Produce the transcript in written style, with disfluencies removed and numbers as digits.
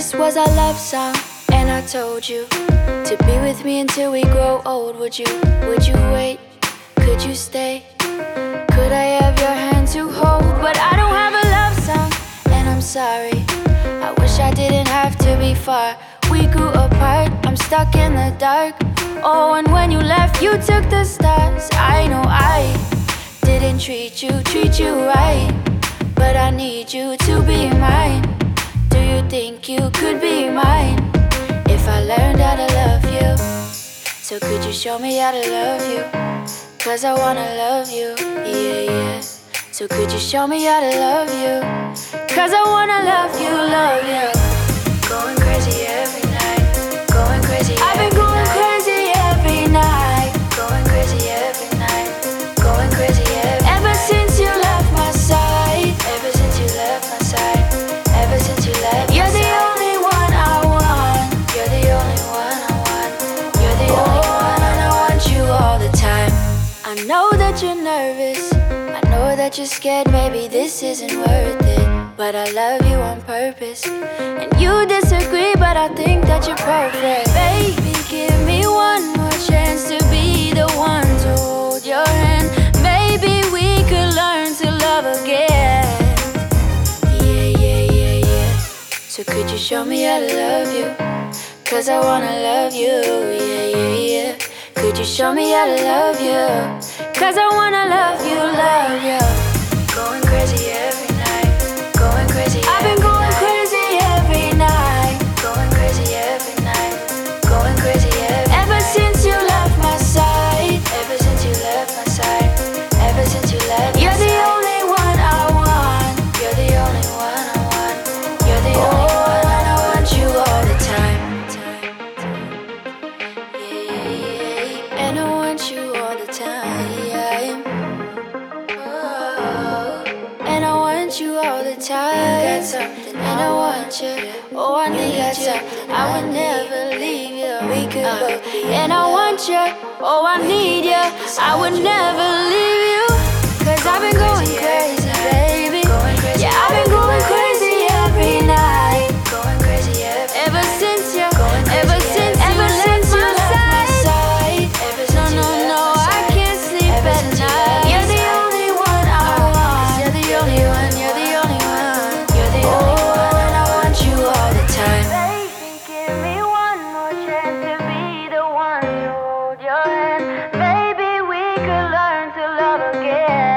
This was our love song, and I told you to be with me until we grow old. Would you wait? Could you stay? Could I have your hand to hold? But I don't have a love song, and I'm sorry. I wish I didn't have to be far. We grew apart, I'm stuck in the dark. Oh, and when you left, you took the stars. I know I didn't treat you right, but I need you to be mine. Do you think you could be mine if I learned how to love you? So could you show me how to love you? 'Cause I wanna love you, yeah, yeah. So could you show me how to love you? 'Cause I wanna love you, love you. Going crazy every night, going crazy every night. I've been going crazy every night, going crazy every night, going crazy every night. Ever since you left my side, ever since you left my side, ever since you left my side. You're the only one I want, you're the only one I want, you're the only one, and I want you all the time. I know that you're nervous, I know that you're scared, maybe this isn't worth it. But I love you on purpose, and you disagree, but I think that you're perfect. Baby, give me one more chance to be the one to hold your hand. Maybe we could learn to love again. Yeah, yeah, yeah, yeah. So could you show me how to love you? 'Cause I wanna love you, yeah, yeah, yeah. Could you show me how to love you? 'Cause I wanna love you, love you. Going crazy every night, going crazy. I've been going crazy every night, going crazy every night, going crazy every night. Ever since you left my side, ever since you left my side, ever since you left my side. You're the only one I want, you're the only one I want, you're the only one, and I want you all the time. Yeah, and I want you all the time. And I want you all the time. Got something, and I want you. Oh, I need you. I would never leave you. We could both be. And I want you. Oh, I need you. I would never leave you. 'Cause I've been going crazy, baby. Yeah, I've been going crazy every night. Going crazy ever since you, ever since you left my side. No, I can't sleep at night. You're the only one I want. You're the only one, you're the only one, you're the only one, and I want you all the time. Baby, give me one more chance to be the one to hold your hand. Maybe we could learn to love again.